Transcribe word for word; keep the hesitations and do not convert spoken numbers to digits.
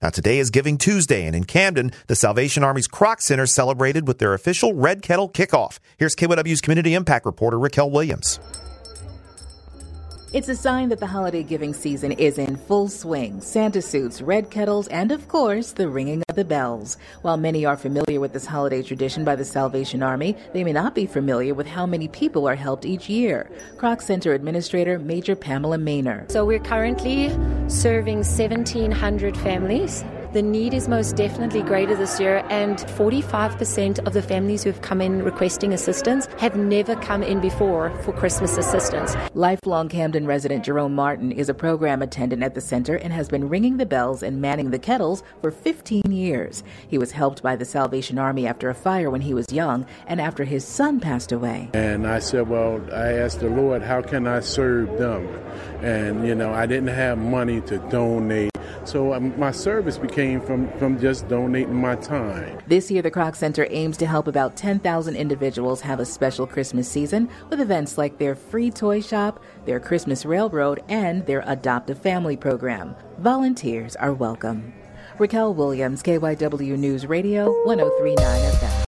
Now, today is Giving Tuesday, and in Camden, the Salvation Army's Kroc Center celebrated with their official Red Kettle Kickoff. Here's K Y W's Community Impact reporter Raquel Williams. It's a sign that the holiday giving season is in full swing. Santa suits, red kettles, and of course, the ringing of the bells. While many are familiar with this holiday tradition by the Salvation Army, they may not be familiar with how many people are helped each year. Kroc Center Administrator Major Pamela Maynor. So we're currently serving seventeen hundred families. The need is most definitely greater this year, and forty-five percent of the families who have come in requesting assistance have never come in before for Christmas assistance. Lifelong Camden resident Jerome Martin is a program attendant at the center and has been ringing the bells and manning the kettles for fifteen years. He was helped by the Salvation Army after a fire when he was young and after his son passed away. And I said, well, I asked the Lord, how can I serve them? And, you know, I didn't have money to donate. So um, my service became from, from just donating my time. This year, the Kroc Center aims to help about ten thousand individuals have a special Christmas season with events like their free toy shop, their Christmas railroad, and their Adopt a Family program. Volunteers are welcome. Raquel Williams, K Y W News Radio, one oh three point nine F M.